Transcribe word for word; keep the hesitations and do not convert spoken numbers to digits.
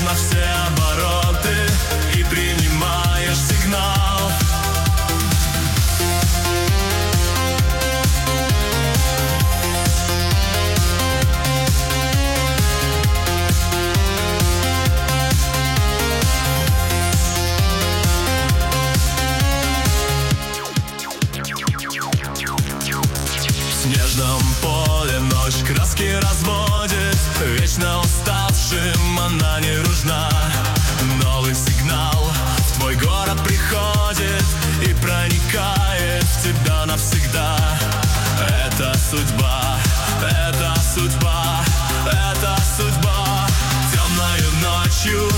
на все обороты и принимаешь сигнал. В снежном поле ночь краски разводит, вечно уставшим она не нужна. Новый сигнал в твой город приходит и проникает в тебя навсегда. Это судьба, это судьба, это судьба. Темною ночью